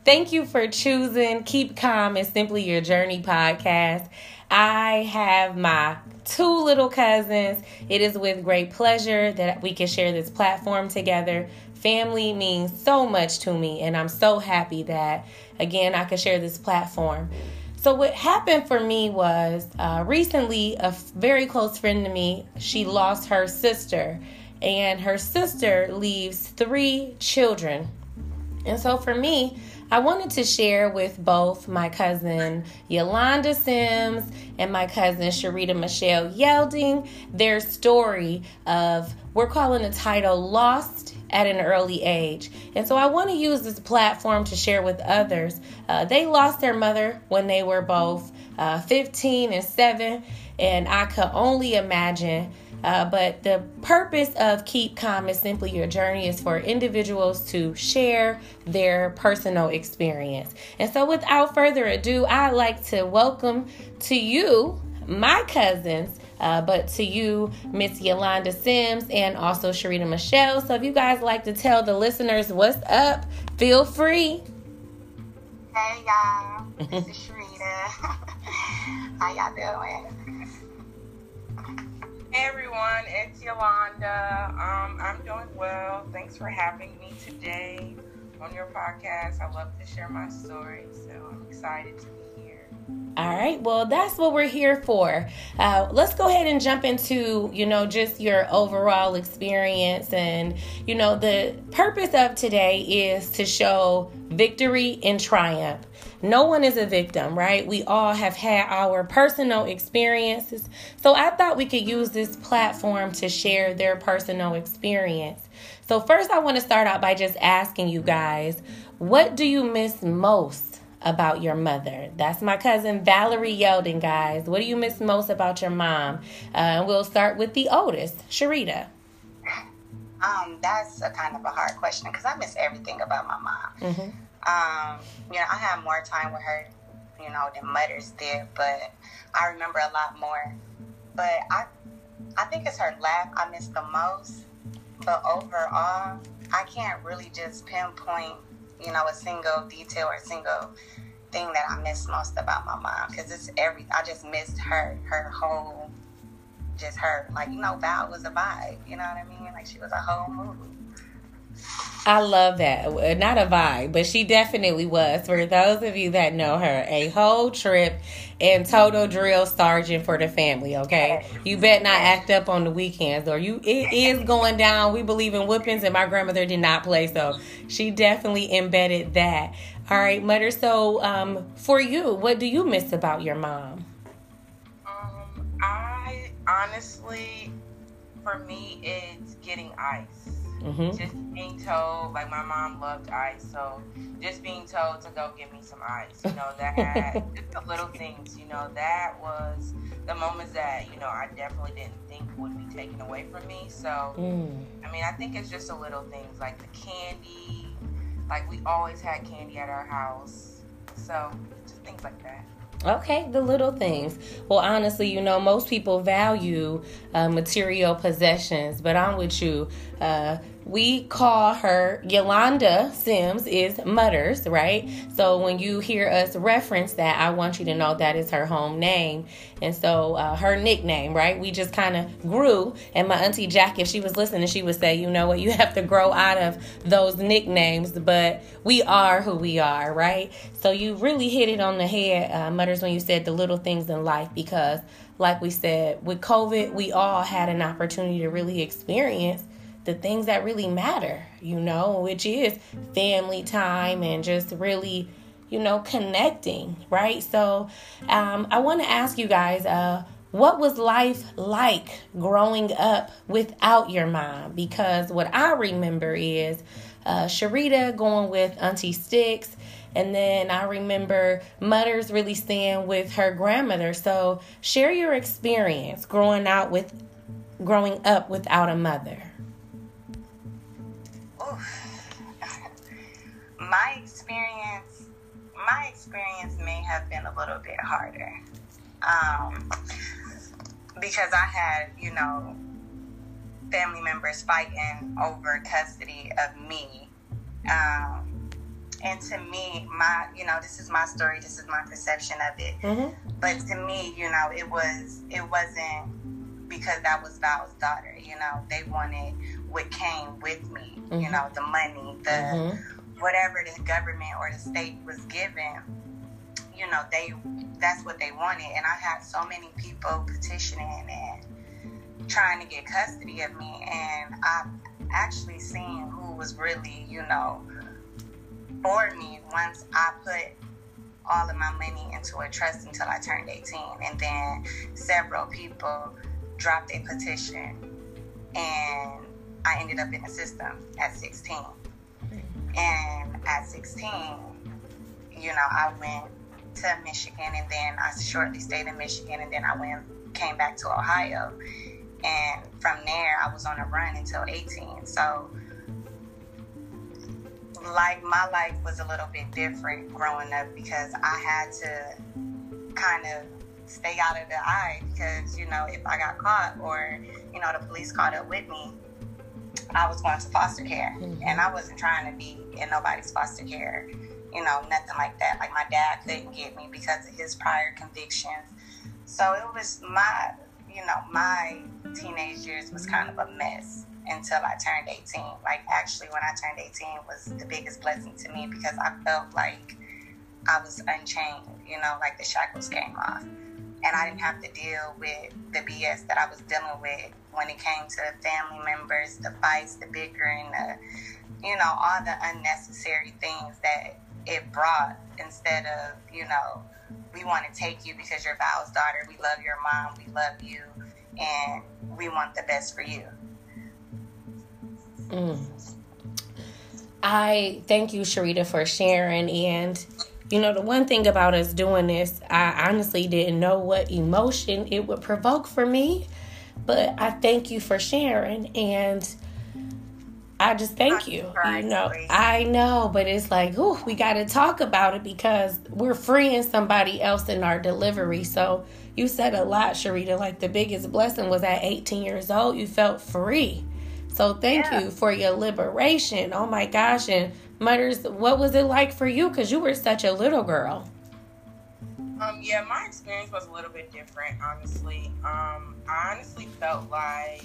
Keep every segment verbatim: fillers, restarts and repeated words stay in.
Thank you for choosing Keep Calm and Simply Your Journey podcast. I have my two little cousins. It is with great pleasure that we can share this platform together. Family means so much to me, and I'm so happy that, again, I could share this platform. So what happened for me was uh, recently a very close friend to me, she lost her sister, and her sister leaves three children. And so for me, I wanted to share with both my cousin Yolanda Sims and my cousin Sharita Michelle Yelding their story of, we're calling the title Lost at an Early Age. And so I want to use this platform to share with others. Uh, they lost their mother when they were both uh, fifteen and seven, and I could only imagine. Uh, but the purpose of Keep Calm and Simply Your Journey is for individuals to share their personal experience. And so without further ado, I'd like to welcome to you, my cousins, uh, but to you, Miss Yolanda Sims and also Sharita Michelle. So if you guys like to tell the listeners what's up, feel free. Hey, y'all. This is Sharita. How y'all doing? Hey everyone, it's Yolanda. Um, I'm doing well. Thanks for having me today on your podcast. I love to share my story, so I'm excited to be here. All right, well, that's what we're here for. Uh, let's go ahead and jump into, you know, just your overall experience. And, you know, the purpose of today is to show victory and triumph. No one is a victim, right? We all have had our personal experiences. So I thought we could use this platform to share their personal experience. So first, I want to start out by just asking you guys, what do you miss most about your mother? That's my cousin Valerie Yelding, guys. What do you miss most about your mom? Uh, and we'll start with the oldest, Sharita. Um, that's a kind of a hard question because I miss everything about my mom. Mm-hmm. Um, you know, I had more time with her, you know, than mothers did, but I remember a lot more. But I, I think it's her laugh I miss the most. But overall, I can't really just pinpoint, you know, a single detail or a single thing that I miss most about my mom, because it's every. I just missed her, her whole, just her. Like, you know, Val was a vibe. You know what I mean? Like, she was a whole movie. I love that. Not a vibe, but she definitely was. For those of you that know her, a whole trip and total drill sergeant for the family, okay? You bet not act up on the weekends, or you it is going down. We believe in whoopings, and my grandmother did not play, so she definitely embedded that. All right, Mother, so um, for you, what do you miss about your mom? Um, I honestly, for me, it's getting ice. Mm-hmm. Just being told, like, my mom loved ice, so just being told to go get me some ice, you know, that, just the little things, you know, that was the moments that, you know, I definitely didn't think would be taken away from me. So, mm. I mean, I think it's just the little things, like the candy, like, we always had candy at our house, so just things like that. Okay, the little things. Well, honestly, you know, most people value uh, material possessions, but I'm with you. Uh, we call her Yolanda Sims is Mutters, right? So when you hear us reference that, I want you to know that is her home name. And so uh, her nickname, right? We just kind of grew. And my auntie Jack, if she was listening, she would say, you know what, you have to grow out of those nicknames, but we are who we are, right? So you really hit it on the head, uh, Mutters, when you said the little things in life, because like we said, with COVID, we all had an opportunity to really experience the things that really matter, you know, which is family time and just really, you know, connecting, right? So um, I want to ask you guys, uh, what was life like growing up without your mom? Because what I remember is uh, Sharita going with Auntie Sticks, and then I remember Mutters really staying with her grandmother. So share your experience growing out with, growing up without a mother. My experience, my experience may have been a little bit harder, um, because I had, you know, family members fighting over custody of me. Um, And to me, my, you know, this is my story. This is my perception of it. Mm-hmm. But to me, you know, it was, it wasn't because that was Val's daughter. You know, they wanted what came with me. Mm-hmm. You know, the money, the mm-hmm. whatever the government or the state was giving. You know, they, that's what they wanted. And I had so many people petitioning and trying to get custody of me. And I actually seen who was really, you know, for me once I put all of my money into a trust until I turned eighteen. And then several people dropped a petition and I ended up in the system at sixteen. And at sixteen, you know, I went to Michigan, and then I shortly stayed in Michigan, and then I went, came back to Ohio. And from there, I was on a run until eighteen. So, like, my life was a little bit different growing up because I had to kind of stay out of the eye because, you know, if I got caught or, you know, the police caught up with me, I was going to foster care. Mm-hmm. And I wasn't trying to be in nobody's foster care, you know, nothing like that. Like, my dad couldn't get me because of his prior convictions. So it was my, you know, my teenage years was kind of a mess until I turned eighteen. Like, actually, when I turned eighteen was the biggest blessing to me because I felt like I was unchained, you know, like the shackles came off. And I didn't have to deal with the B S that I was dealing with when it came to family members, the fights, the bickering, the, you know, all the unnecessary things that it brought instead of, you know, we want to take you because you're Val's daughter. We love your mom. We love you. And we want the best for you. Mm. I thank you, Sharita, for sharing. And, you know, the one thing about us doing this, I honestly didn't know what emotion it would provoke for me. But I thank you for sharing. And I just thank you. You know, I know, but it's like, ooh, we got to talk about it because we're freeing somebody else in our delivery. So you said a lot, Sharita. Like, the biggest blessing was at eighteen years old, you felt free. So thank yeah. you for your liberation. Oh my gosh. And Mutters, what was it like for you? Because you were such a little girl. Um, yeah, my experience was a little bit different, honestly. Um, I honestly felt like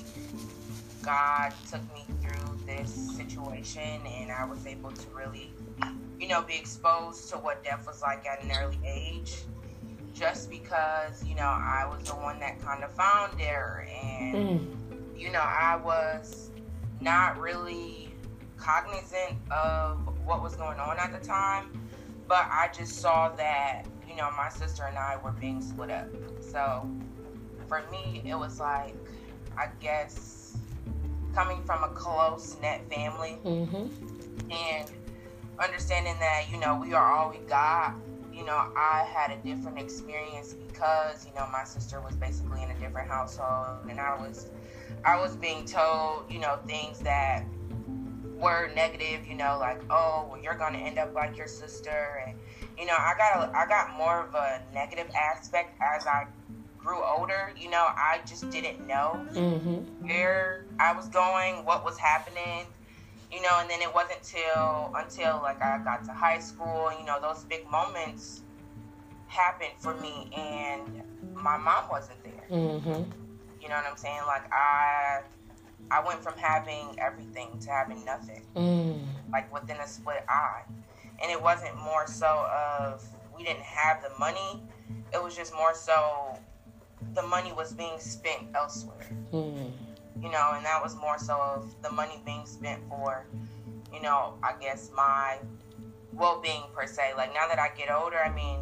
God took me through this situation and I was able to really, you know, be exposed to what death was like at an early age. Just because, you know, I was the one that kind of found her and, mm. you know, I was not really cognizant of what was going on at the time, but I just saw that, you know, my sister and I were being split up. So for me, it was like, I guess, coming from a close-knit family mm-hmm. and understanding that, you know, we are all we got. You know, I had a different experience because, you know, my sister was basically in a different household and I was I was being told, you know, things that were negative, you know, like, oh, well, you're going to end up like your sister. And, you know, I got a, I got more of a negative aspect as I grew older. You know, I just didn't know mm-hmm. where I was going, what was happening, you know, and then it wasn't till, until, like, I got to high school, you know, those big moments happened for me, and my mom wasn't there. Mm-hmm. You know what I'm saying? Like, I I went from having everything to having nothing. Mm. Like, within a split eye. And it wasn't more so of we didn't have the money. It was just more so the money was being spent elsewhere. Mm. You know, and that was more so of the money being spent for, you know, I guess my well-being per se. Like, now that I get older, I mean,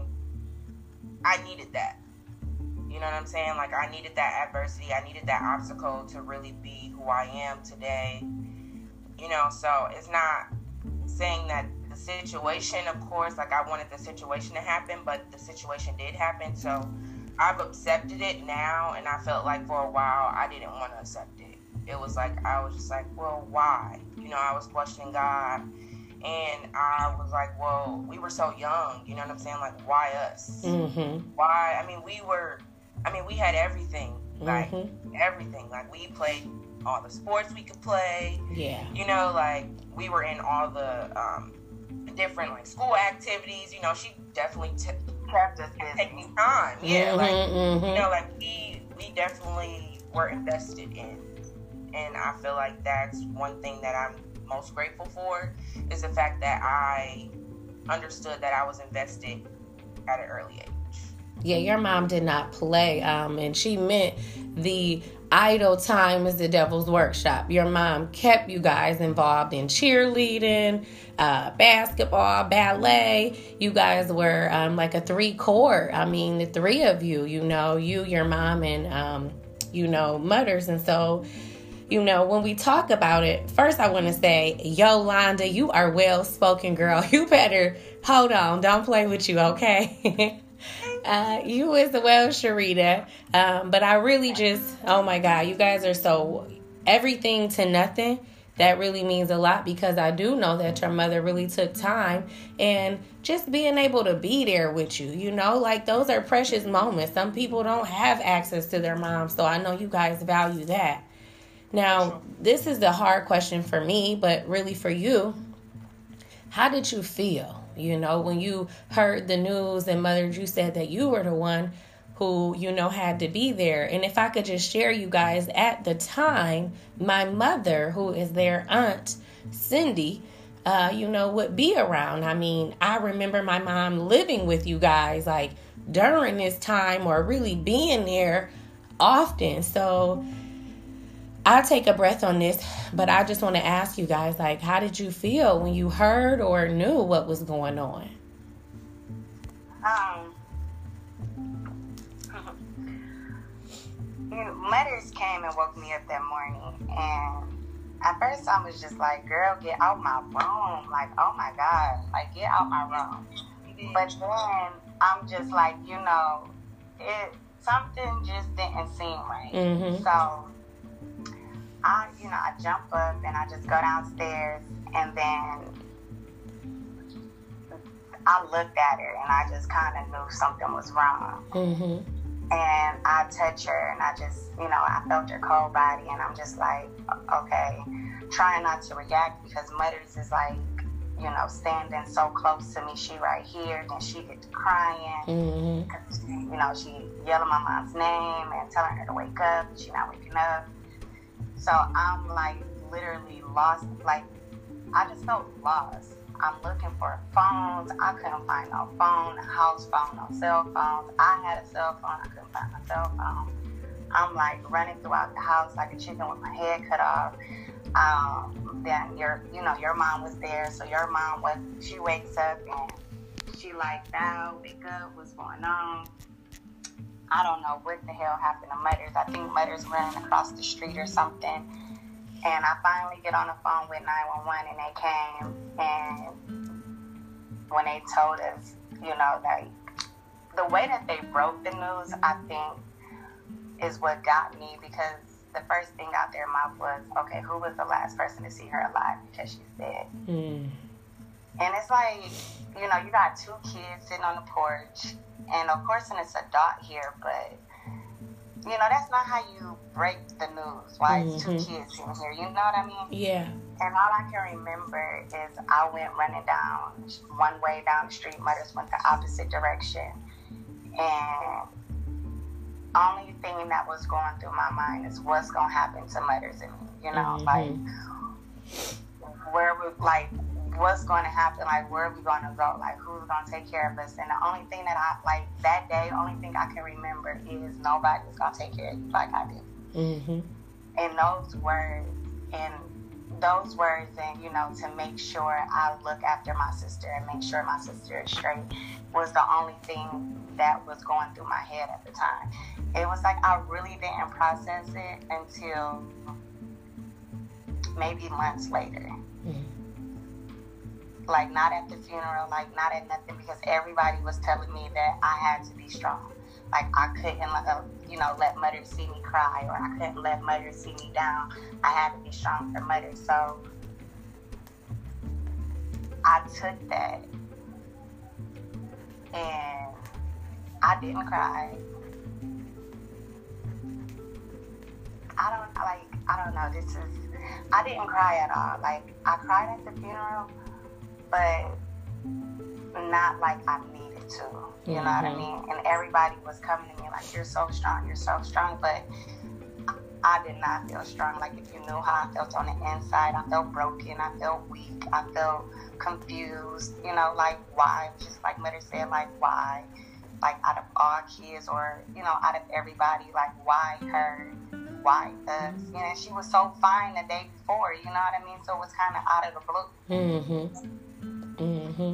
I needed that. You know what I'm saying? Like, I needed that adversity. I needed that obstacle to really be who I am today. You know, so it's not saying that the situation, of course, like, I wanted the situation to happen, but the situation did happen. So I've accepted it now, and I felt like for a while I didn't want to accept it. It was like, I was just like, well, why? You know, I was questioning God, and I was like, well, we were so young. You know what I'm saying? Like, why us? Mm-hmm. Why? I mean, we were... I mean, we had everything, like, mm-hmm. everything. Like, we played all the sports we could play. Yeah. You know, like, we were in all the um, different like school activities. You know, she definitely t- Kept us busy. taking time. Yeah, Mhm, like mhm. you know, like we we definitely were invested in, and I feel like that's one thing that I'm most grateful for is the fact that I understood that I was invested at an early age. Yeah, your mom did not play, um, and she meant the idle time is the devil's workshop. Your mom kept you guys involved in cheerleading, uh, basketball, ballet. You guys were um, like a three core. I mean, the three of you, you know, you, your mom, and, um, you know, Mutters. And so, you know, when we talk about it, first I want to say, Yolanda, you are well-spoken, girl. You better, hold on, don't play with you, okay? Uh, you as well, Sharita. Um, but I really just, oh my God, you guys are so everything to nothing. That really means a lot because I do know that your mother really took time and just being able to be there with you, you know, like those are precious moments. Some people don't have access to their moms, so I know you guys value that. Now, this is the hard question for me, but really for you. How did you feel? You know, when you heard the news and Mother, you said that you were the one who, you know, had to be there. And if I could just share you guys, at the time, my mother, who is their aunt, Cindy, uh, you know, would be around. I mean, I remember my mom living with you guys, like, during this time or really being there often. So I'll take a breath on this, but I just want to ask you guys, like, how did you feel when you heard or knew what was going on? Um, you know, Mothers came and woke me up that morning, and at first I was just like, girl, get out my room. Like, oh my God, like, get out my room. But then I'm just like, you know, it something just didn't seem right. Mm-hmm. So I, you know, I jump up and I just go downstairs, and then I looked at her and I just kind of knew something was wrong. Mm-hmm. And I touch her and I just, you know, I felt her cold body, and I'm just like, okay, trying not to react because Mothers is like, you know, standing so close to me. She right here, then she gets crying. Mm-hmm. You know, she yelling my mom's name and telling her to wake up. She not waking up. So I'm like literally lost. Like, I just felt lost. I'm looking for phones. I couldn't find no phone, house phone, no cell phones. I had a cell phone. I couldn't find my cell phone. I'm like running throughout the house like a chicken with my head cut off. Um, then your, you know, your mom was there. So your mom was, she wakes up and she like, now wake up, what's going on? I don't know what the hell happened to Mothers. I think Mothers ran across the street or something. And I finally get on the phone with nine one one, and they came, and when they told us, you know, like, the way that they broke the news, I think, is what got me, because the first thing out their mouth was, okay, who was the last person to see her alive because she's dead? Mm. And it's like, you know, you got two kids sitting on the porch, and of course, and it's a dot here, but you know, that's not how you break the news. Why it's two Mm-hmm. kids in here, you know what I mean? Yeah. And all I can remember is I went running down one way down the street. Mothers went the opposite direction. And only thing that was going through my mind is what's going to happen to Mothers and me. You know, Mm-hmm. like, where we, like, what's going to happen? Like, where are we going to go? Like, who's going to take care of us? And the only thing that I, like, that day, only thing I can remember is nobody's going to take care of you like I did. Mm-hmm. And those words, and those words, and, you know, to make sure I look after my sister and make sure my sister is straight was the only thing that was going through my head at the time. It was like I really didn't process it until maybe months later. Mm-hmm. Like, not at the funeral, like, not at nothing, because everybody was telling me that I had to be strong. Like, I couldn't, uh, you know, let Mothers see me cry, or I couldn't let Mothers see me down. I had to be strong for Mothers. So I took that, and I didn't cry. I don't, like, I don't know, this is, I didn't cry at all. Like, I cried at the funeral, but not like I needed to. You know mm-hmm. what I mean? And everybody was coming to me like, you're so strong, you're so strong. But I did not feel strong. Like, if you knew how I felt on the inside, I felt broken, I felt weak, I felt confused. You know, like, why? Just like Mother said, like, why? Like, out of all kids, or, you know, out of everybody, like, why her? Why us? You know, she was so fine the day before, you know what I mean? So it was kind of out of the blue. Mm-hmm. Mm-hmm.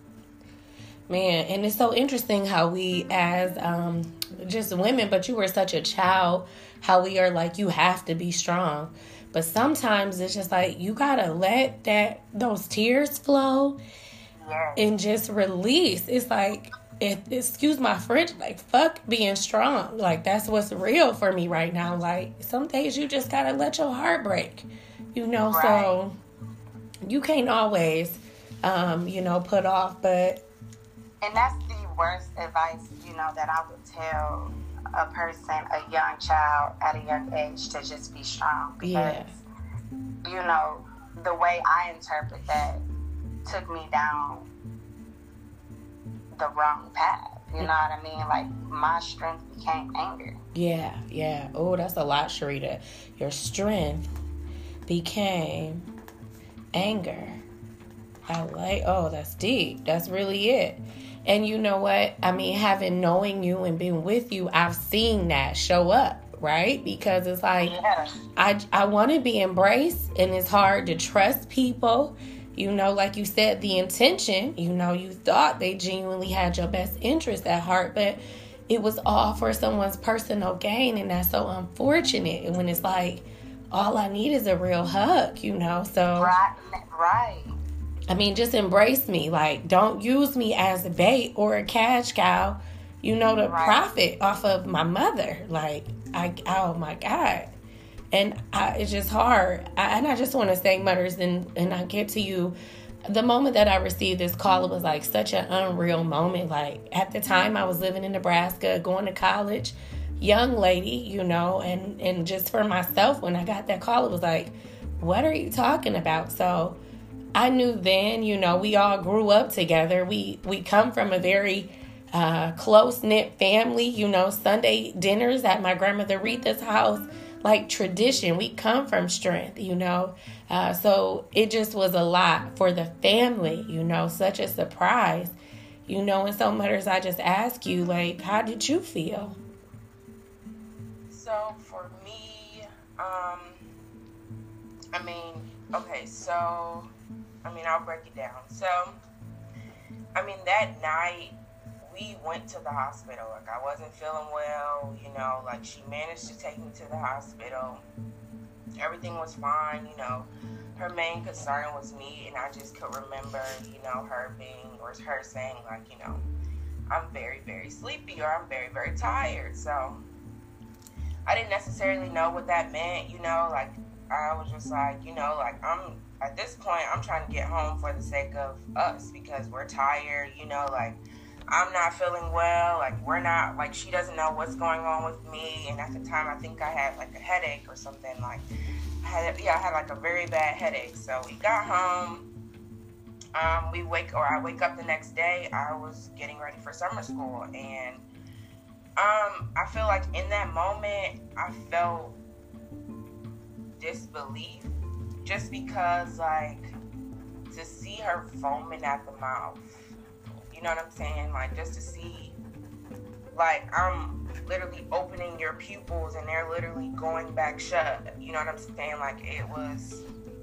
Man, and it's so interesting how we, as um, just women, but you were such a child, how we are like, you have to be strong. But sometimes it's just like, you gotta let that those tears flow yes. and just release. It's like, it, excuse my French, like, fuck being strong. Like, that's what's real for me right now. Like, some days you just gotta let your heart break, you know? Right. So you can't always, um, you know, put off, but... And that's the worst advice, you know, that I would tell a person, a young child at a young age, to just be strong. Because, yeah. you know, the way I interpret that took me down the wrong path. You know what I mean? Like, my strength became anger. Yeah, yeah. Oh, that's a lot, Sharita. Your strength became anger. I like, oh, that's deep. That's really it. And you know what? I mean, having knowing you and being with you, I've seen that show up, right? Because it's like, yeah. I, I want to be embraced, and it's hard to trust people. You know, like you said, the intention, you know, you thought they genuinely had your best interest at heart, but it was all for someone's personal gain, and that's so unfortunate. And when it's like, all I need is a real hug, you know, so. Right, right. I mean, just embrace me. Like, don't use me as a bait or a cash cow, you know, to right. profit off of my mother. Like, I, oh my God. And I, it's just hard. I, and I just want to say, mothers, and, and I get to you, the moment that I received this call, it was like such an unreal moment. Like, at the time I was living in Nebraska, going to college, young lady, you know, and, and just for myself, when I got that call, it was like, what are you talking about? So I knew then, you know, we all grew up together. We we come from a very uh, close-knit family, you know, Sunday dinners at my grandmother Retha's house, like tradition. We come from strength, you know. Uh, so it just was a lot for the family, you know, such a surprise, you know. And so, mothers, I just ask you, like, how did you feel? So for me, um, I mean, okay, so... I mean, I'll break it down. So, I mean, that night, we went to the hospital. Like, I wasn't feeling well, you know, like, she managed to take me to the hospital. Everything was fine, you know. Her main concern was me, and I just could remember, you know, her being, or her saying, like, you know, I'm very, very sleepy, or I'm very, very tired. So, I didn't necessarily know what that meant, you know, like, I was just like, you know, like, I'm, at this point, I'm trying to get home for the sake of us, because we're tired, you know, like, I'm not feeling well, like, we're not, like, she doesn't know what's going on with me, and at the time, I think I had, like, a headache or something, like, I had, yeah, I had, like, a very bad headache. So we got home, um, we wake, or I wake up the next day, I was getting ready for summer school, and, um, I feel like in that moment, I felt disbelief, just because, like, to see her foaming at the mouth, you know what I'm saying? Like, just to see, like, I'm literally opening your pupils and they're literally going back shut, you know what I'm saying? Like, it was,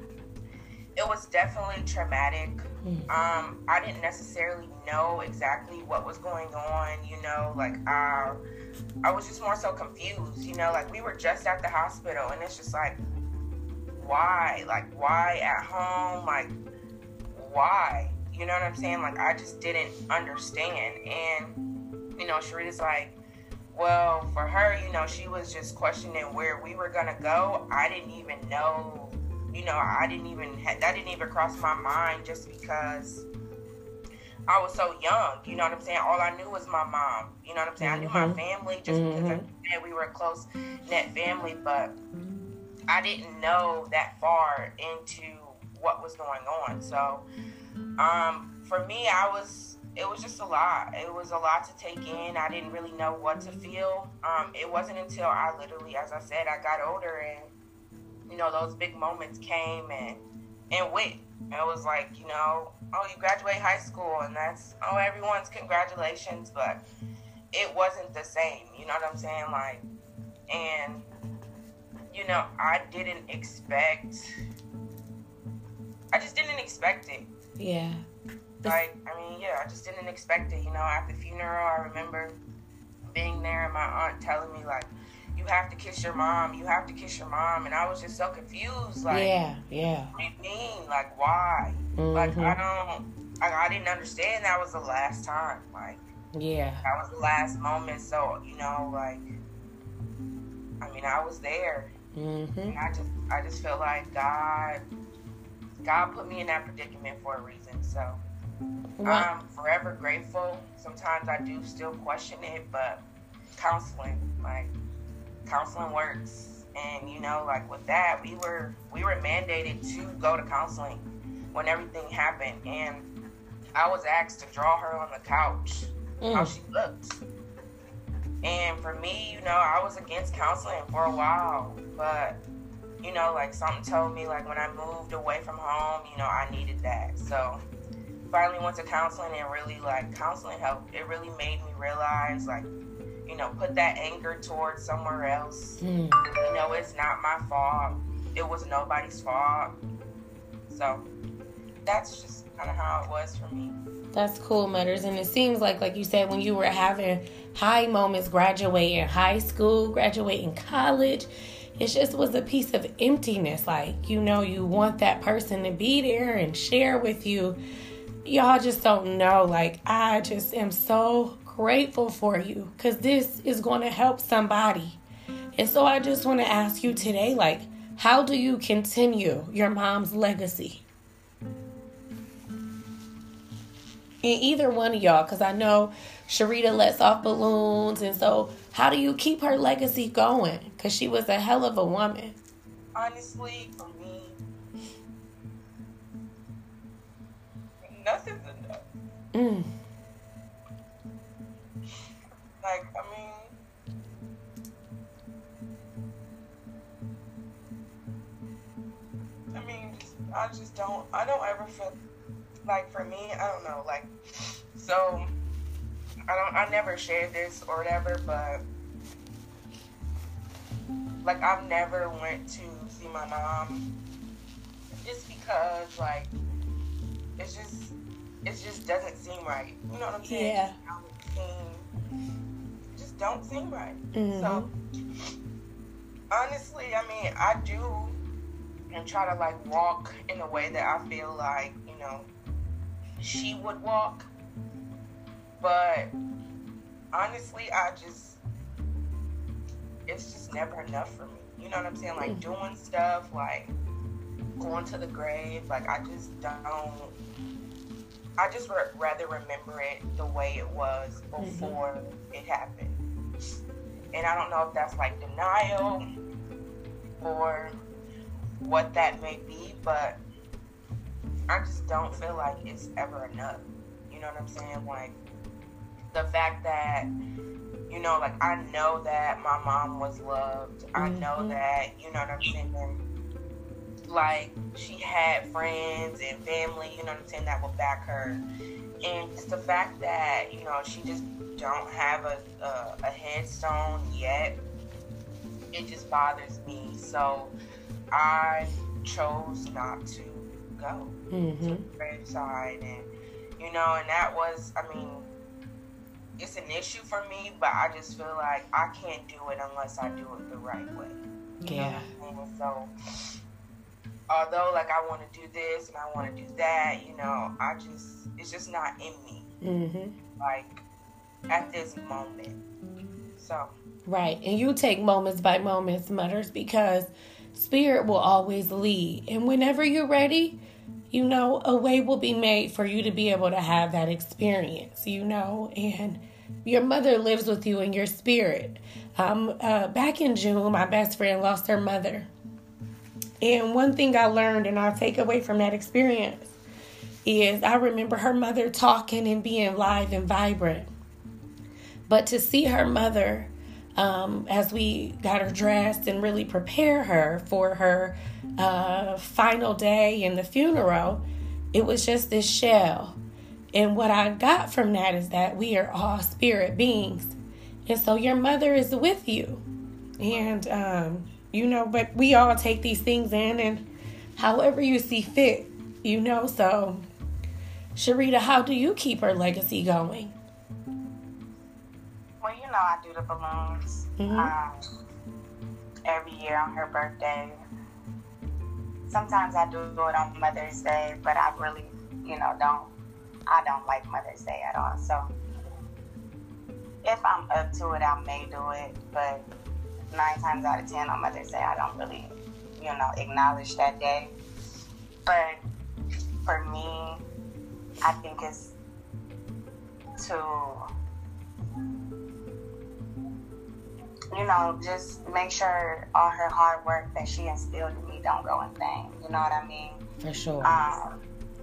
it was definitely traumatic. Um, I didn't necessarily know exactly what was going on, you know, like, I, I was just more so confused, you know, like, we were just at the hospital, and it's just like, why? Like, why at home? Like, why? You know what I'm saying? Like, I just didn't understand. And, you know, Sharita's like, well, for her, you know, she was just questioning where we were going to go. I didn't even know, you know, I didn't even, that didn't even cross my mind, just because I was so young. You know what I'm saying? All I knew was my mom. You know what I'm saying? Mm-hmm. I knew my family just mm-hmm. because I said we were a close-knit family, but I didn't know that far into what was going on. So Um, for me, I was, it was just a lot. It was a lot to take in. I didn't really know what to feel. Um, it wasn't until I literally, as I said, I got older and, you know, those big moments came and, and went. It was like, you know, oh, you graduate high school and that's, oh, everyone's congratulations, but it wasn't the same. You know what I'm saying? Like, and, you know, I didn't expect, I just didn't expect it. Yeah. Like, I mean, yeah, I just didn't expect it. You know, at the funeral, I remember being there and my aunt telling me, like, you have to kiss your mom, you have to kiss your mom. And I was just so confused. Like, yeah, yeah. What do you mean? Like, why? Mm-hmm. Like, I don't, I, I didn't understand that was the last time. Like, yeah. That was the last moment. So, you know, like, I mean, I was there. Mm-hmm. And I just, I just feel like God, God put me in that predicament for a reason. So, what? I'm forever grateful. Sometimes I do still question it, but counseling, like, counseling works. And, you know, like with that, we were, we were mandated to go to counseling when everything happened. And I was asked to draw her on the couch, mm. how she looked. And for me, you know, I was against counseling for a while, but, you know, like something told me, like when I moved away from home, you know, I needed that. So finally went to counseling and really, like, counseling helped. It really made me realize, like, you know, put that anger towards somewhere else. Mm. You know, it's not my fault. It was nobody's fault. So that's just kind of how it was for me. That's cool, Mutters. And it seems like, like you said, when you were having high moments, graduating high school, graduating college, it just was a piece of emptiness. Like, you know, you want that person to be there and share with you. Y'all just don't know. Like, I just am so grateful for you because this is going to help somebody. And so I just want to ask you today, like, how do you continue your mom's legacy? And either one of y'all, because I know Sharita lets off balloons. And so how do you keep her legacy going? Because she was a hell of a woman. Honestly, for me, nothing's enough. Mm. Like, I mean, I mean, just, I just don't, I don't ever feel, like, for me, I don't know, like, so, I don't, I never shared this or whatever, but, like, I've never went to see my mom, just because, like, it's just, it just doesn't seem right, you know what I'm saying? Yeah. It just don't seem right. Mm-hmm. So, honestly, I mean, I do, and try to, like, walk in a way that I feel like, you know, she would walk, but honestly, I just, it's just never enough for me. You know what I'm saying? Like, doing stuff, like, going to the grave, like, I just don't, I just re- rather remember it the way it was before mm-hmm. it happened. And I don't know if that's, like, denial or what that may be, but I just don't feel like it's ever enough. You know what I'm saying? Like, the fact that, you know, like, I know that my mom was loved. Mm-hmm. I know that, you know what I'm saying? Like, she had friends and family, you know what I'm saying, that would back her. And just the fact that, you know, she just don't have a, a, a headstone yet, it just bothers me. So I chose not to go mm-hmm. to the graveside, and you know, and that was, I mean, it's an issue for me, but I just feel like I can't do it unless I do it the right way. Yeah. And so, although, like, I want to do this and I want to do that, you know, I just, it's just not in me. Mm-hmm. Like, at this moment. So. Right. And you take moments by moments, Mutters, because Spirit will always lead. And whenever you're ready, you know, a way will be made for you to be able to have that experience, you know, and your mother lives with you in your spirit. Um, uh, back in June, my best friend lost her mother. And one thing I learned, and I'll take away from that experience, is I remember her mother talking and being live and vibrant. But to see her mother, um, as we got her dressed and really prepare her for her uh, final day and the funeral, it was just this shell. And what I got from that is that we are all spirit beings. And so your mother is with you. And, um, you know, but we all take these things in and however you see fit, you know. So, Sharita, how do you keep her legacy going? Well, you know, I do the balloons mm-hmm. um, every year on her birthday. Sometimes I do it on Mother's Day, but I really, you know, don't. I don't like Mother's Day at all. So if I'm up to it, I may do it. But nine times out of ten on Mother's Day, I don't really, you know, acknowledge that day. But for me, I think it's to, you know, just make sure all her hard work that she instilled in me don't go in vain. You know what I mean? For sure. Um,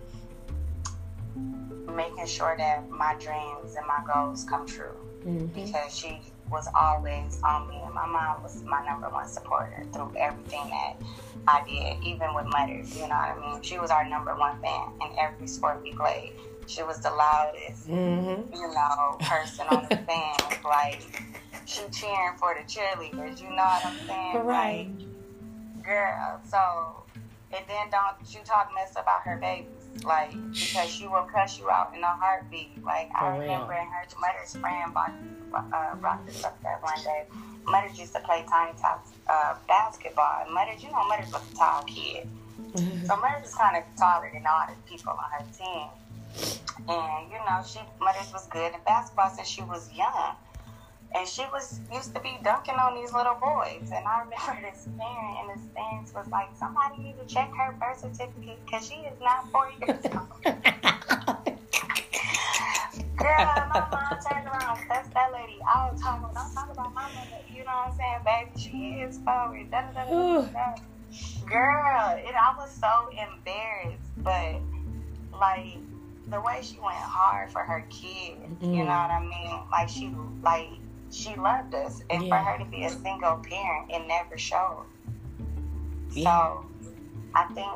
making sure that my dreams and my goals come true mm-hmm. because she was always on me, and my mom was my number one supporter through everything that I did, even with Mothers, you know what I mean? She was our number one fan in every sport we played. She was the loudest, mm-hmm. you know, person on the fan. Like, she cheering for the cheerleaders, you know what I'm saying? Right. Like, girl, so, and then don't you talk mess about her babies. Like, because she will cuss you out in a heartbeat. Like, I For remember real. in her Mother's friend bought, uh, brought this up there one day. Mothers used to play tiny tots uh, basketball. And Mothers, you know, Mothers was a tall kid. Mm-hmm. So Mothers was kind of taller than all the people on her team. And, you know, she Mothers was good in basketball since she was young. And she was used to be dunking on these little boys. And I remember this parent in the stands was like, somebody need to check her birth certificate because she is not four years old. Girl, my mom turned around and cussed that lady out. Talking, don't talk about my mother. You know what I'm saying, baby? She is four. Da, da, da, da, da. Girl, it, I was so embarrassed. But, like, the way she went hard for her kids, mm. you know what I mean? Like, she, like, she loved us. And yeah. for her to be a single parent, it never showed. Yeah. So, I think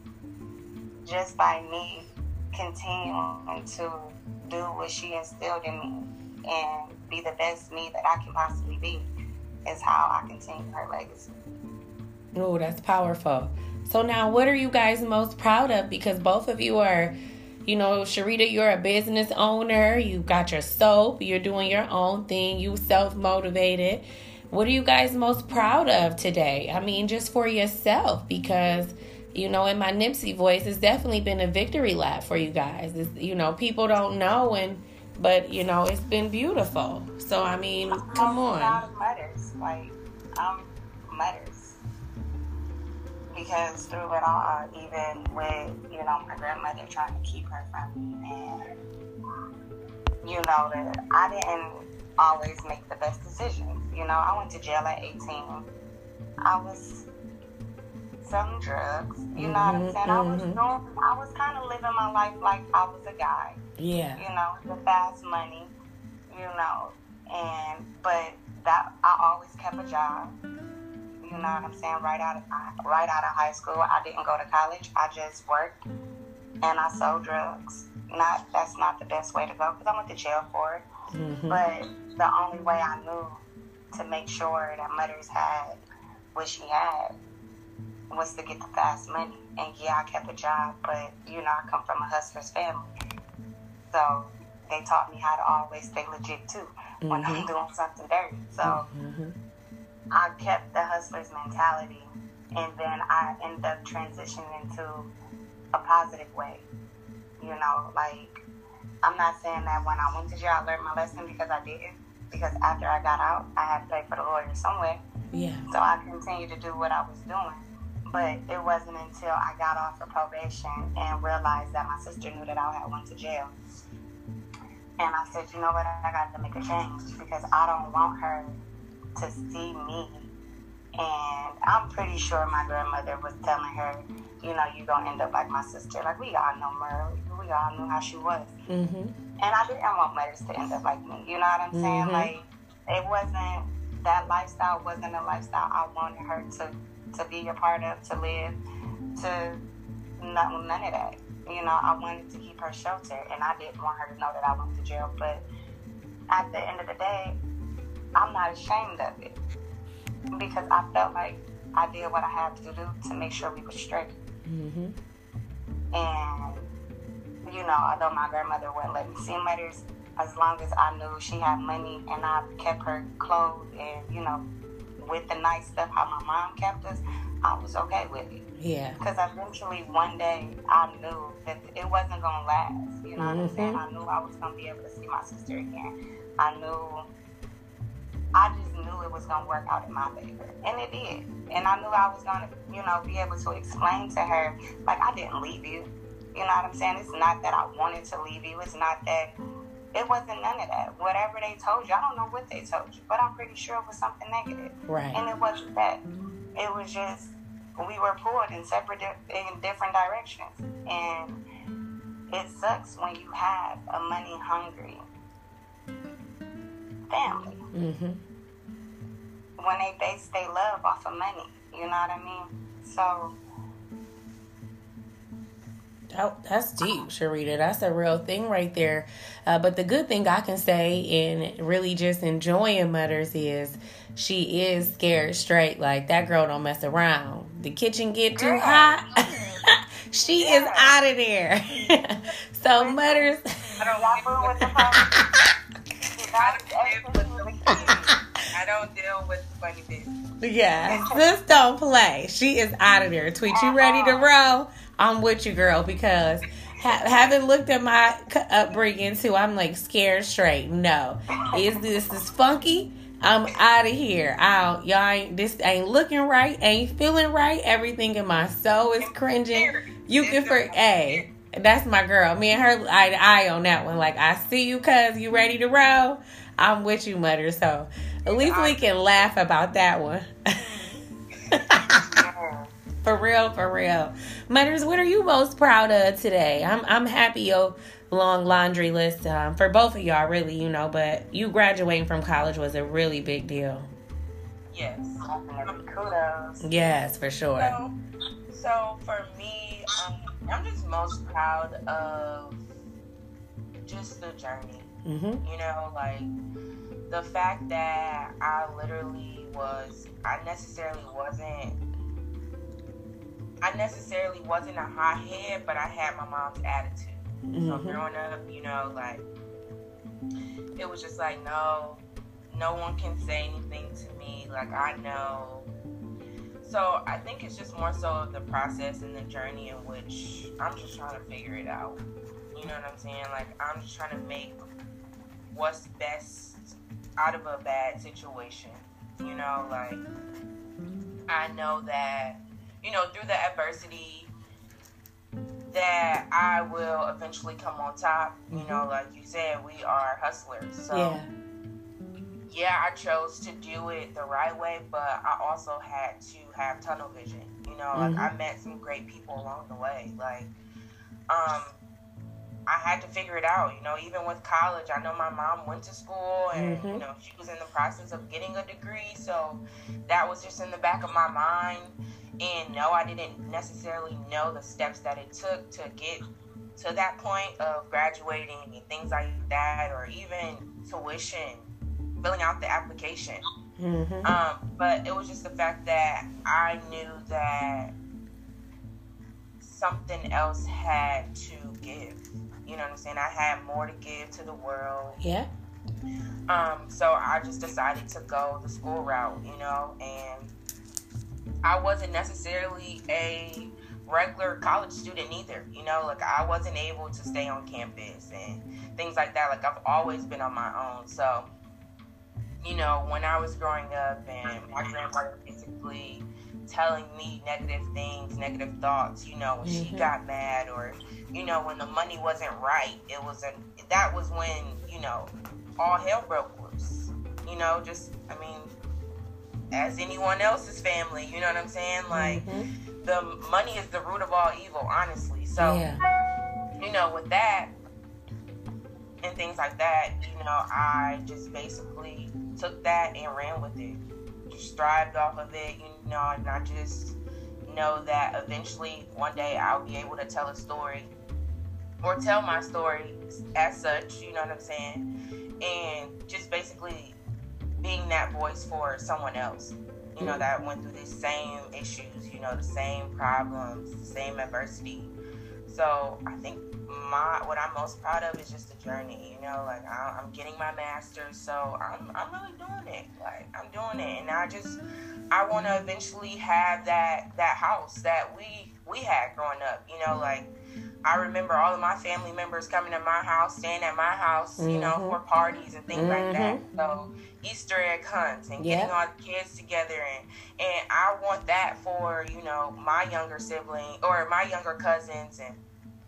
just by me continuing to do what she instilled in me and be the best me that I can possibly be is how I continue her legacy. Oh, that's powerful. So now, what are you guys most proud of? Because both of you are, you know, Sharita, you're a business owner. You got your soap. You're doing your own thing. You self-motivated. What are you guys most proud of today? I mean, just for yourself, because, you know, in my Nipsey voice, it's definitely been a victory lap for you guys. It's, you know, people don't know, and but, you know, it's been beautiful. So, I mean, I'm come on. I'm proud of Mothers. Like, I'm Mothers. Because through it all, even with, you know, my grandmother trying to keep her from me, and, you know, that I didn't always make the best decisions. You know, I went to jail at eighteen. I was selling drugs. You know mm-hmm, what I'm saying? Mm-hmm. I was doing, I was kind of living my life like I was a guy. Yeah. You know, the fast money, you know, and, but that, I always kept a job. You know what I'm saying? Right out of right out of high school, I didn't go to college. I just worked and I sold drugs. Not that's not the best way to go because I went to jail for it. Mm-hmm. But the only way I knew to make sure that Mothers had what she had was to get the fast money. And yeah, I kept a job, but you know, I come from a hustler's family, so they taught me how to always stay legit too mm-hmm. when I'm doing something dirty. So. Mm-hmm. I kept the hustler's mentality, and then I ended up transitioning into a positive way. You know, like, I'm not saying that when I went to jail, I learned my lesson, because I didn't. Because after I got out, I had to pay for the lawyer somewhere. Yeah. So I continued to do what I was doing. But it wasn't until I got off of probation and realized that my sister knew that I had went to jail. And I said, you know what, I got to make a change, because I don't want her to see me. And I'm pretty sure my grandmother was telling her you know, you gonna end up like my sister. Like, we all know Merle. We all knew how she was. Mm-hmm. And I didn't want mothers to end up like me. You know what I'm saying? Mm-hmm. Like, it wasn't, that lifestyle wasn't a lifestyle I wanted her to, to be a part of, to live, to none, none of that. You know, I wanted to keep her sheltered, and I didn't want her to know that I went to jail. But at the end of the day, I'm not ashamed of it, because I felt like I did what I had to do to make sure we were straight. Mm-hmm. And, you know, although my grandmother wouldn't let me see mothers, as long as I knew she had money and I kept her clothed and, you know, with the nice stuff how my mom kept us, I was okay with it. Yeah. Because eventually one day I knew that it wasn't going to last. You know Mm-hmm. what I'm saying? I knew I was going to be able to see my sister again. I knew, I just knew it was going to work out in my favor. And it did. And I knew I was going to, you know, be able to explain to her, like, I didn't leave you. You know what I'm saying? It's not that I wanted to leave you. It's not that, it wasn't none of that. Whatever they told you, I don't know what they told you, but I'm pretty sure it was something negative. Right. And it wasn't that. It was just, we were pulled in separate, in different directions. And it sucks when you have a money hungry family. Mm-hmm. When they base their love off of money. You know what I mean? So, Oh, that's deep, Sharita. That's a real thing right there. Uh, but the good thing I can say in really just enjoying mothers is she is scared straight. Like, that girl don't mess around. The kitchen get too hot, she Yeah. is out of there. So mothers, I don't want food with the phone. I don't deal with funny business. yeah, sis don't play. She is out of there. Tweet, you ready to roll? I'm with you, girl, because ha- having looked at my upbringing too, I'm like scared straight. No, is this is funky? I'm out of here. I don't, y'all ain't, this ain't looking right, ain't feeling right. Everything in my soul is cringing. You can for hey, that's my girl. Me and her eye to eye on that one. Like, I see you, cuz you ready to roll. I'm with you, mother. So at least we can laugh about that one. For real, for real. Mothers, what are you most proud of today? I'm I'm happy your long laundry list um, for both of y'all, really, you know, but you graduating from college was a really big deal. Yes. Kudos. Yes, for sure. So, so for me, um, I'm just most proud of just the journey. Mm-hmm. You know, like the fact that I literally was, I necessarily wasn't, I necessarily wasn't a hothead, but I had my mom's attitude. Mm-hmm. So growing up, you know, like, it was just like, no, no one can say anything to me. Like, I know. So I think it's just more so of the process and the journey in which I'm just trying to figure it out. You know what I'm saying? Like, I'm just trying to make what's best out of a bad situation. You know, like, I know that, you know, through the adversity, that I will eventually come on top. You know, like you said, we are hustlers. So, Yeah. yeah, I chose to do it the right way, but I also had to have tunnel vision. You know, like, Mhm. I met some great people along the way. Like, um, I had to figure it out. You know, even with college, I know my mom went to school and, Mhm. you know, she was in the process of getting a degree. So that was just in the back of my mind. And no, I didn't necessarily know the steps that it took to get to that point of graduating and things like that, or even tuition, filling out the application. Mm-hmm. Um, but it was just the fact that I knew that something else had to give. You know what I'm saying? I had more to give to the world. Yeah. Um, so I just decided to go the school route, you know, and I wasn't necessarily a regular college student either, you know, like, I wasn't able to stay on campus and things like that. Like, I've always been on my own. So, you know, when I was growing up and my grandmother basically telling me negative things, negative thoughts, you know, when Mm-hmm. she got mad, or, you know, when the money wasn't right, it was a, that was when, you know, all hell broke loose. You know, just, I mean, as anyone else's family. You know what I'm saying? Like, mm-hmm. the money is the root of all evil, honestly. So, yeah. you know, with that and things like that, you know, I just basically took that and ran with it. Just thrived off of it, you know, and I just know that eventually one day I'll be able to tell a story or tell my story as such, you know what I'm saying? And just basically being that voice for someone else, you know, that went through these same issues, you know, the same problems, the same adversity. So I think my what I'm most proud of is just the journey, you know, like I, I'm getting my master's, so I'm I'm really doing it. Like I'm doing it, and I just I want to eventually have that that house that we we had growing up, you know, like. I remember all of my family members coming to my house, staying at my house, mm-hmm. you know, for parties and things mm-hmm. like that. So Easter egg hunts and getting yeah. all the kids together, and and I want that for, you know, my younger sibling or my younger cousins, and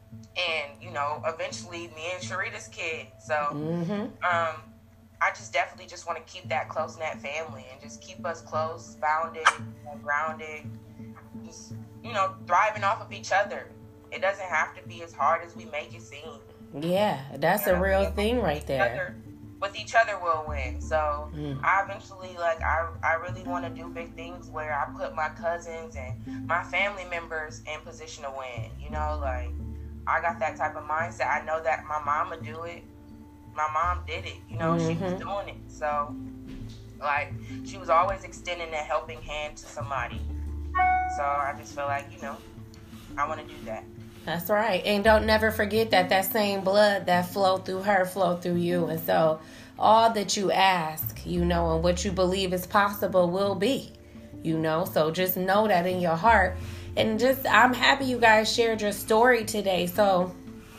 and you know, eventually me and Sharita's kid. So mm-hmm. um, I just definitely just want to keep that close knit family and just keep us close, bounded, and grounded, just, you know, thriving off of each other. It doesn't have to be as hard as we make it seem. Yeah, that's you know, a real thing right there. Other, with each other, we'll win. So mm. I eventually, like, I, I really want to do big things where I put my cousins and my family members in position to win. You know, like, I got that type of mindset. I know that my mom would do it. My mom did it. You know, mm-hmm. she was doing it. So, like, she was always extending a helping hand to somebody. So I just feel like, you know, I want to do that. That's right. And don't never forget that that same blood that flowed through her flowed through you. And so all that you ask, you know, and what you believe is possible will be, you know. So just know that in your heart. And just, I'm happy you guys shared your story today. So,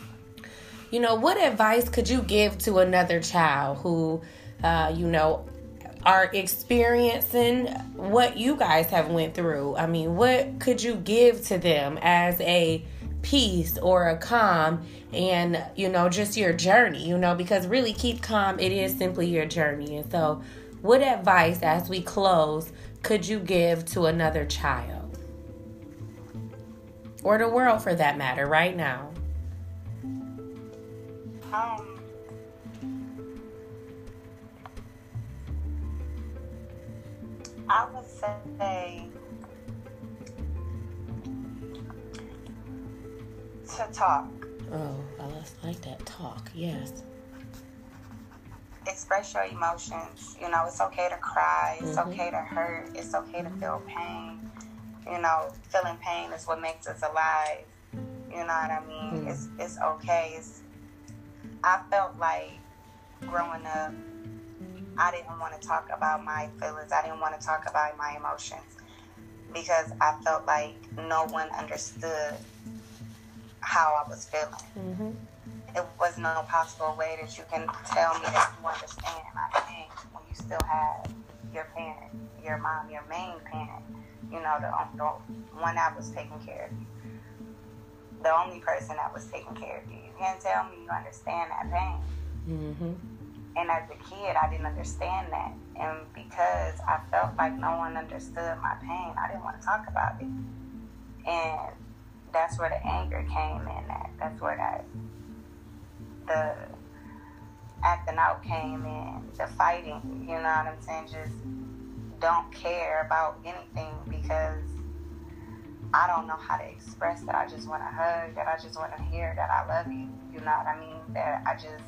you know, what advice could you give to another child who, uh, you know, are experiencing what you guys have went through? I mean, what could you give to them as a peace or a calm and, you know, just your journey, you know, because really keep calm. It is simply your journey. And so what advice as we close could you give to another child or the world for that matter right now? Um, I would say to talk. Oh, I like that. Talk, yes. Express your emotions. You know, it's okay to cry. It's mm-hmm. okay to hurt. It's okay to feel pain. You know, feeling pain is what makes us alive. You know what I mean? Mm-hmm. It's it's okay. It's, I felt like growing up, I didn't want to talk about my feelings. I didn't want to talk about my emotions because I felt like no one understood how I was feeling. Mm-hmm. It was no possible way that you can tell me that you understand my pain when you still have your parent, your mom, your main parent, you know, the, the one that was taking care of you. The only person that was taking care of you. You can't tell me you understand that pain. Mm-hmm. And as a kid, I didn't understand that. And because I felt like no one understood my pain, I didn't want to talk about it. And that's where the anger came in at. That's where that, the acting out came in, the fighting, you know what I'm saying? Just don't care about anything because I don't know how to express that. I just want to hug, that I just want to hear that I love you, you know what I mean? That I just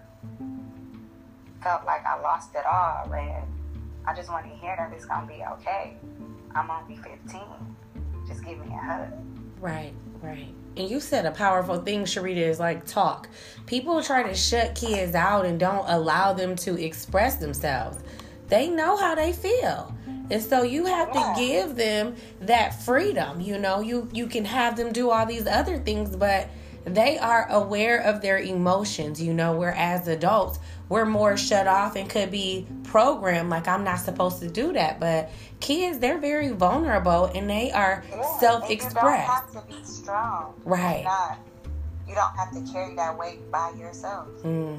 felt like I lost it all, and I just want to hear that it's going to be okay. I'm only fifteen. Just give me a hug. Right, right. And you said a powerful thing, Sharita, is like talk. People try to shut kids out and don't allow them to express themselves. They know how they feel. And so you have yeah. to give them that freedom. You know, you, you can have them do all these other things, but they are aware of their emotions, you know, whereas adults, we're more shut off and could be programmed like I'm not supposed to do that. But kids, they're very vulnerable and they are yeah, self-expressed. You don't have to be strong. Right. Not, you don't have to carry that weight by yourself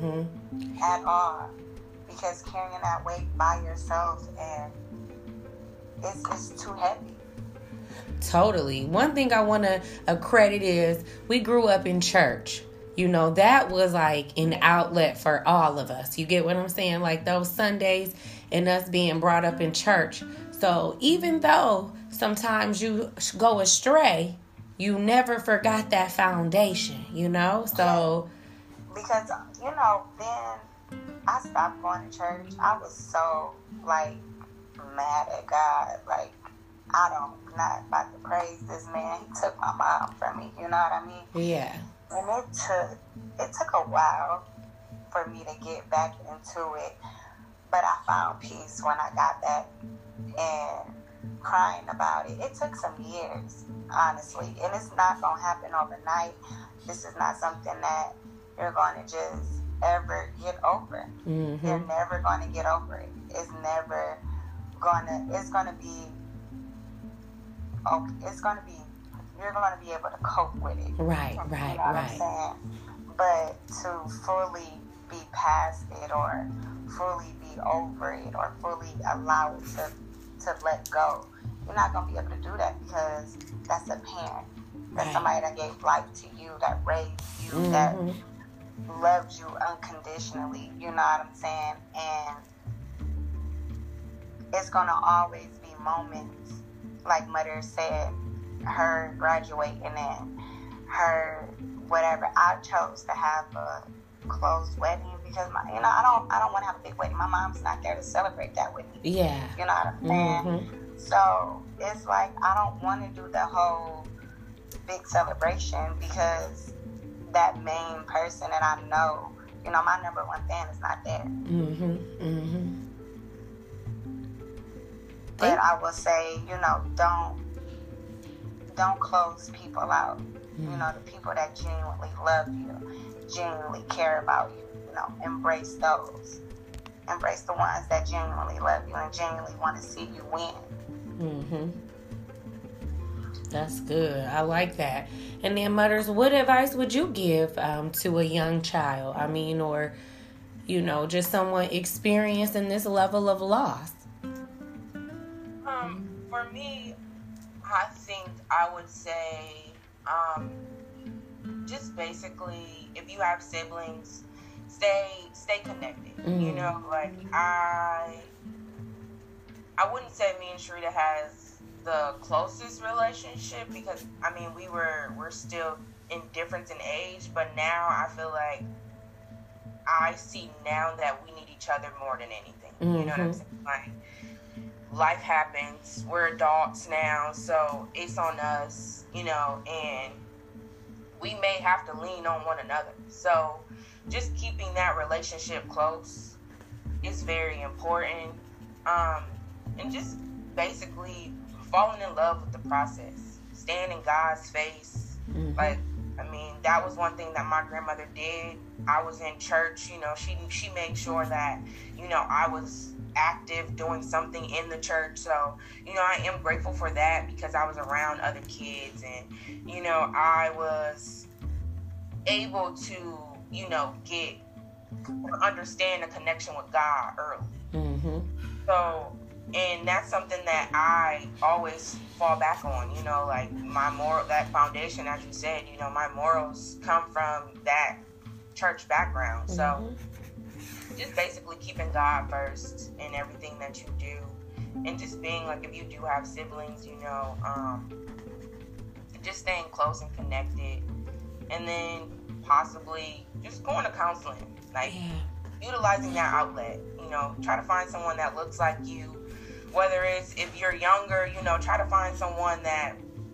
mm-hmm. at all. Because carrying that weight by yourself and it's, it's too heavy. Totally. One thing I want to accredit is we grew up in church. You know, that was like an outlet for all of us. You get what I'm saying? Like those Sundays and us being brought up in church. So even though sometimes you go astray, you never forgot that foundation, you know? So. Because, you know, then I stopped going to church. I was so, like, mad at God. Like, I don't, not about to praise this man. He took my mom from me, you know what I mean? Yeah. And it took, it took a while for me to get back into it. But I found peace when I got back and crying about it. It took some years, honestly. And it's not going to happen overnight. This is not something that you're going to just ever get over. Mm-hmm. You're never going to get over it. It's never going to, it's going to be, okay, it's going to be, you're going to be able to cope with it. Right, right, you know right. what I'm saying? But to fully be past it or fully be over it or fully allow it to, to let go, you're not going to be able to do that because that's a parent. That's right. Somebody that gave life to you, that raised you, mm-hmm. that loved you unconditionally. You know what I'm saying? And it's going to always be moments, like Mother said, her graduating and her whatever. I chose to have a closed wedding because my, you know, I don't, I don't want to have a big wedding. My mom's not there to celebrate that with me. Yeah. You know what I'm saying? Mm-hmm. So it's like I don't want to do the whole big celebration because that main person that I know, you know, my number one fan is not there. Mm-hmm. Mm-hmm. But I will say, you know, don't don't close people out. Mm-hmm. You know, the people that genuinely love you, genuinely care about you, you know, embrace those. Embrace the ones that genuinely love you and genuinely want to see you win. Mm-hmm. That's good. I like that. And then, Mothers, what advice would you give um, to a young child? I mean, or, you know, just someone experiencing this level of loss? Um, for me, I think I would say, um, just basically, if you have siblings, stay stay connected. Mm. You know, like I, I wouldn't say me and Sharita has the closest relationship because I mean we were we're still in difference in age, but now I feel like I see now that we need each other more than anything. Mm-hmm. You know what I'm saying? Like life happens, we're adults now, so it's on us, you know, and we may have to lean on one another. So just keeping that relationship close is very important. Um, and just basically falling in love with the process, staying in God's face. Mm-hmm. Like, I mean, that was one thing that my grandmother did. I was in church, you know, she she made sure that, you know, I was active doing something in the church. So, you know, I am grateful for that because I was around other kids and, you know, I was able to, you know, get, understand the connection with God early. Mm-hmm. So, and that's something that I always fall back on, you know, like my moral, that foundation, as you said, you know, my morals come from that church background. So mm-hmm. just basically keeping God first in everything that you do. And just being like, if you do have siblings, you know, um, just staying close and connected. And then possibly just going to counseling, like yeah. utilizing that outlet, you know, try to find someone that looks like you. Whether it's, if you're younger, you know, try to find someone that,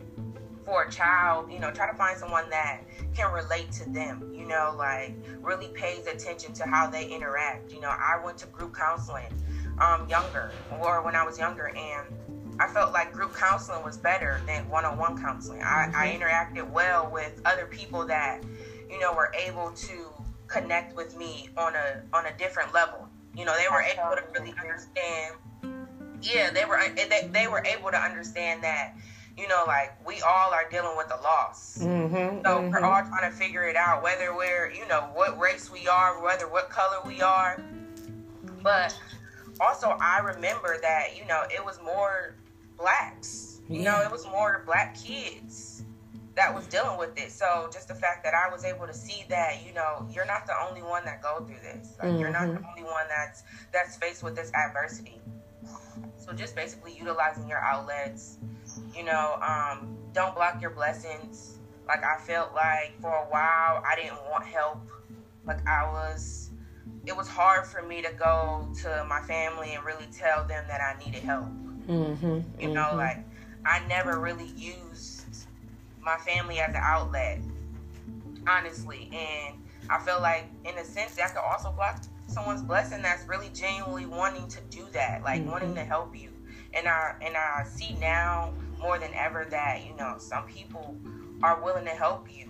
for a child, you know, try to find someone that can relate to them, you know, like really pays attention to how they interact. You know, I went to group counseling um, younger, or when I was younger, and I felt like group counseling was better than one-on-one counseling. I, I interacted well with other people that, you know, were able to connect with me on a on a different level. You know, they were able to really understand. Yeah, they were they, they were able to understand that, you know, like we all are dealing with a loss. Mm-hmm, so mm-hmm. we're all trying to figure it out, whether we're, you know, what race we are, whether what color we are. But also I remember that, you know, it was more blacks. You Yeah. know, it was more black kids that was dealing with it. So just the fact that I was able to see that, you know, you're not the only one that go through this. Like, mm-hmm. you're not the only one that's that's faced with this adversity. So just basically utilizing your outlets, you know, um, don't block your blessings. Like, I felt like for a while I didn't want help. Like, I was, it was hard for me to go to my family and really tell them that I needed help. Mm-hmm. You know, mm-hmm. like, I never really used my family as an outlet, honestly. And I feel like, in a sense, that could also block someone's blessing that's really genuinely wanting to do that, like, mm-hmm. wanting to help you. And I, and I see now more than ever that, you know, some people are willing to help you.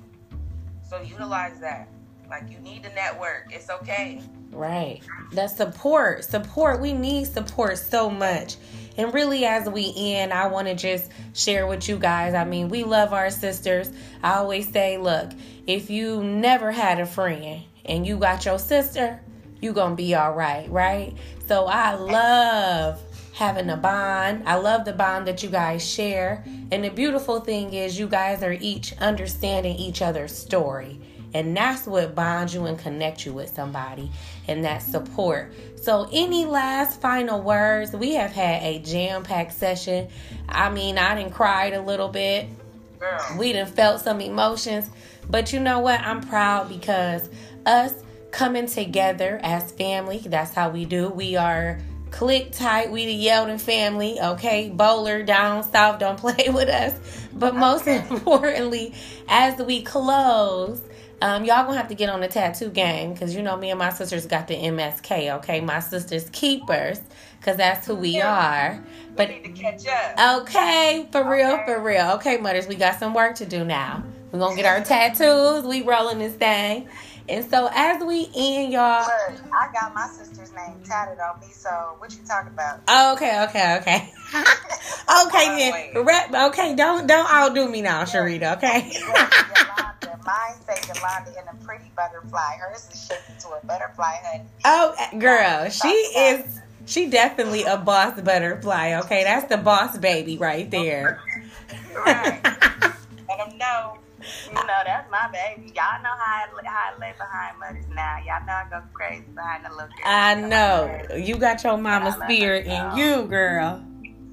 So utilize that. Like, you need to network. It's okay. Right. The support. Support. We need support so much. And really, as we end, I want to just share with you guys. I mean, we love our sisters. I always say, look, if you never had a friend and you got your sister, you going to be all right, right? So I love having a bond. I love the bond that you guys share. And the beautiful thing is you guys are each understanding each other's story. And that's what bonds you and connects you with somebody. And that support. So any last final words? We have had a jam-packed session. I mean, I done cried a little bit. We done felt some emotions. But you know what? I'm proud because us coming together as family, that's how we do. We are click tight. We the Yeldon family, okay? Bowler down south, don't play with us. But most importantly, as we close, um, y'all gonna have to get on the tattoo game because you know me and my sisters got the M S K, okay? My sisters keepers, because that's who we are. But we need to catch up. Okay, for real, Okay. for real. Okay, mothers, we got some work to do now. We're gonna get our tattoos. We rolling this thing. And so as we end, y'all. Look, I got my sister's name tatted on me, so what you talking about? Okay, okay, okay. Okay, then. Rep, okay, don't don't outdo me now, Sharita, okay? Yolanda. Mine say Yolanda in a pretty butterfly. Hers is shaped into a butterfly, honey. Oh, girl, she is, she definitely a boss butterfly, okay? That's the boss baby right there. Right. Let them know. You know, that's my baby. Y'all know how I, how I lay behind mothers now. Y'all know I go crazy behind the little girl. I know. You got your mama spirit in you, girl.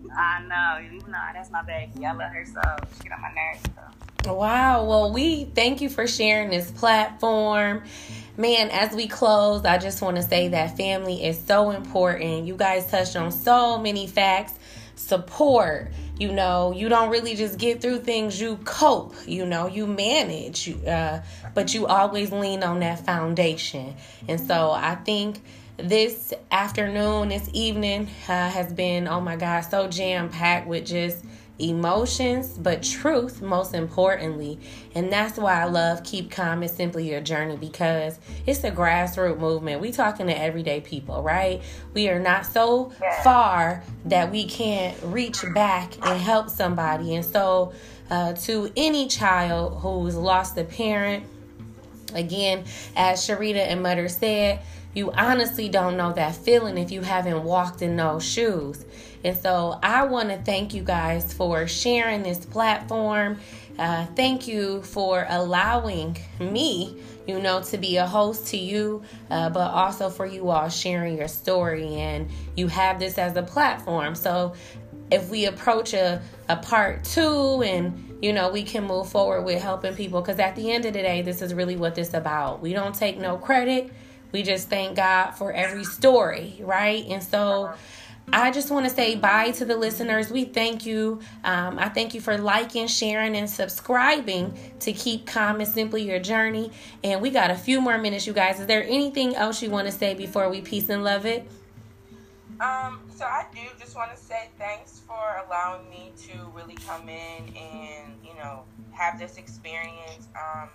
I know. You know, that's my baby. I love her so. She get on my nerves, so. Wow. Well, we thank you for sharing this platform. Man, as we close, I just want to say that family is so important. You guys touched on so many facts. Support. You know, you don't really just get through things. You cope. You know, you manage. Uh, but you always lean on that foundation. And so I think this afternoon, this evening uh, has been, oh my God, so jam-packed with just emotions, but truth, most importantly. And that's why I love Keep Calm is Simply Your Journey, because it's a grassroots movement. We talking to everyday people, right? We are not so far that we can't reach back and help somebody. And so uh, to any child who's lost a parent, again, as Sharita and Mutter said, you honestly don't know that feeling if you haven't walked in those shoes. And so I want to thank you guys for sharing this platform. Uh, thank you for allowing me, you know, to be a host to you, uh, but also for you all sharing your story. And you have this as a platform. So if we approach a, a part two and, you know, we can move forward with helping people, because at the end of the day, this is really what this is about. We don't take no credit. We just thank God for every story, right? And so I just want to say bye to the listeners. We thank you. Um, I thank you for liking, sharing, and subscribing to Keep Calm is Simply Your Journey. And we got a few more minutes, you guys. Is there anything else you want to say before we peace and love it? Um, so I do just want to say thanks for allowing me to really come in and, you know, have this experience. Um,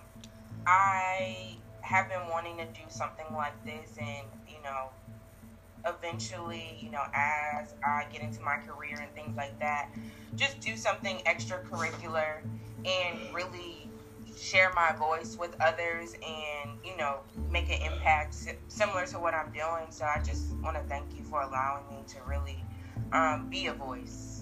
I have been wanting to do something like this, and, you know, eventually, you know, as I get into my career and things like that, just do something extracurricular and really share my voice with others and, you know, make an impact similar to what I'm doing. So I just want to thank you for allowing me to really um, be a voice.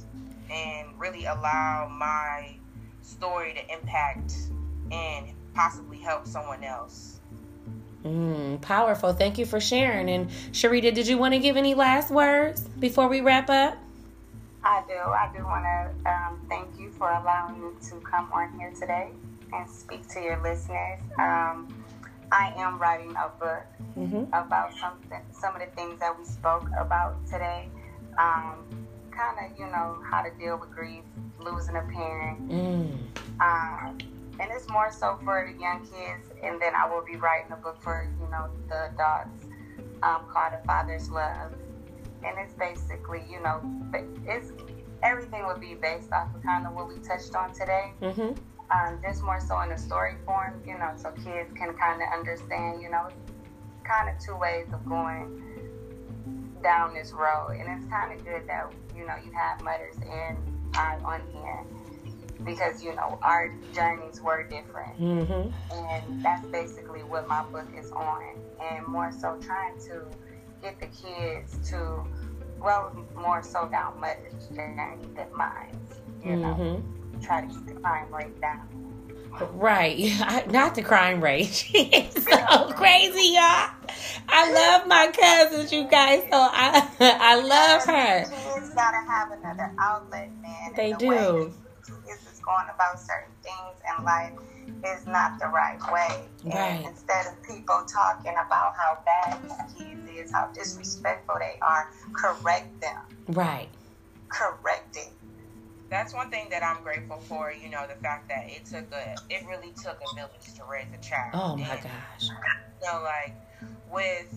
and really allow my story to impact and possibly help someone else. Mm, powerful. Thank you for sharing. And Sharita, did you want to give any last words before we wrap up? I do. I do want to um, thank you for allowing me to come on here today and speak to your listeners. Um, I am writing a book mm-hmm. about something, some of the things that we spoke about today. Um, kind of, you know, how to deal with grief, losing a parent. Mm. Um, and it's more so for the young kids. And then I will be writing a book for, you know, the adults um, called A Father's Love. And it's basically, you know, it's everything would be based off of kind of what we touched on today. Mm-hmm. Um, just more so in a story form, you know, so kids can kind of understand, you know, kind of two ways of going down this road. And it's kind of good that, you know, you have mothers and I on here because, you know, our journeys were different. Mm-hmm. And that's basically what my book is on. And more so trying to get the kids to, well, more so down mothers' journey than mine, you mm-hmm. know. Try to keep the crime rate down. Right. Not the crime rate. It's so crazy, y'all. I love my cousins, you guys. So I I love her. Kids gotta have another outlet, man. They the do. Way kids is going about certain things in life is not the right way. Right. And instead of people talking about how bad these kids is, how disrespectful they are, correct them. Right. Correct it. That's one thing that I'm grateful for, you know, the fact that it took a, it really took a village to raise a child. Oh my and, gosh. You know, like, with,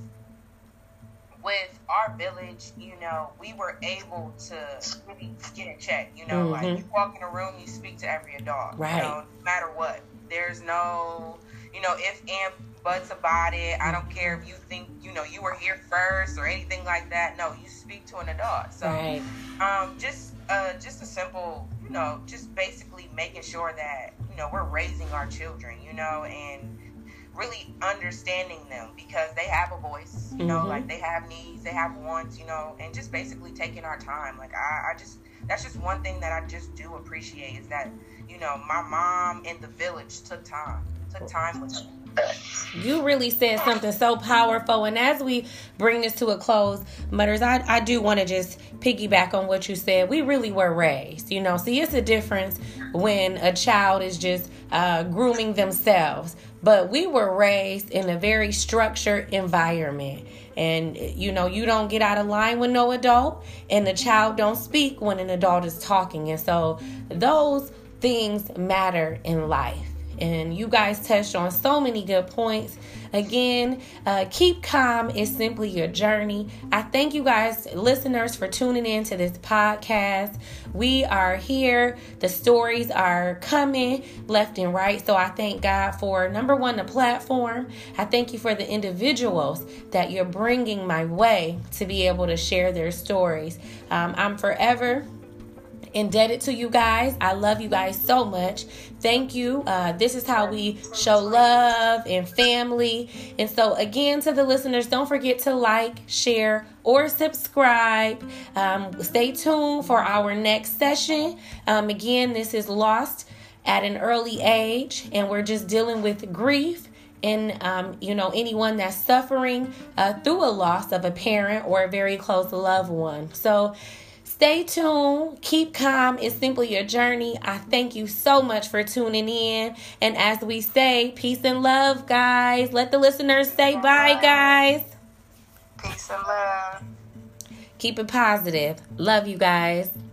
with our village, you know, we were able to really get in check, you know, mm-hmm. like, you walk in a room, you speak to every adult, right. you know, no matter what. There's no, you know, if and buts about it. I don't care if you think, you know, you were here first or anything like that. No, you speak to an adult. So, right. um, just, uh, just a simple, you know, just basically making sure that, you know, we're raising our children, you know, and really understanding them because they have a voice, you know, mm-hmm. like they have needs, they have wants, you know, and just basically taking our time. Like I, I just, that's just one thing that I just do appreciate is that, you know, my mom in the village took time, took time with me. You really said something so powerful. And as we bring this to a close, Mothers, I, I do want to just piggyback on what you said. We really were raised, you know. See, it's a difference when a child is just uh, grooming themselves. But we were raised in a very structured environment. And, you know, you don't get out of line with no adult. And the child don't speak when an adult is talking. And so those things matter in life. And you guys touched on so many good points. Again, uh, keep calm is simply your journey. I thank you guys, listeners, for tuning in to this podcast. We are here. The stories are coming left and right. So I thank God for, number one, the platform. I thank you for the individuals that you're bringing my way to be able to share their stories. Um, I'm forever indebted to you guys. I love you guys so much. Thank you. Uh, this is how we show love and family. And so again, to the listeners, don't forget to like, share, or subscribe. Um, stay tuned for our next session. Um, again, this is Lost at an Early Age, and we're just dealing with grief. And, um, you know, anyone that's suffering uh, through a loss of a parent or a very close loved one. So stay tuned. Keep calm. It's simply your journey. I thank you so much for tuning in. And as we say, peace and love, guys. Let the listeners say bye, guys. Peace and love. Keep it positive. Love you guys.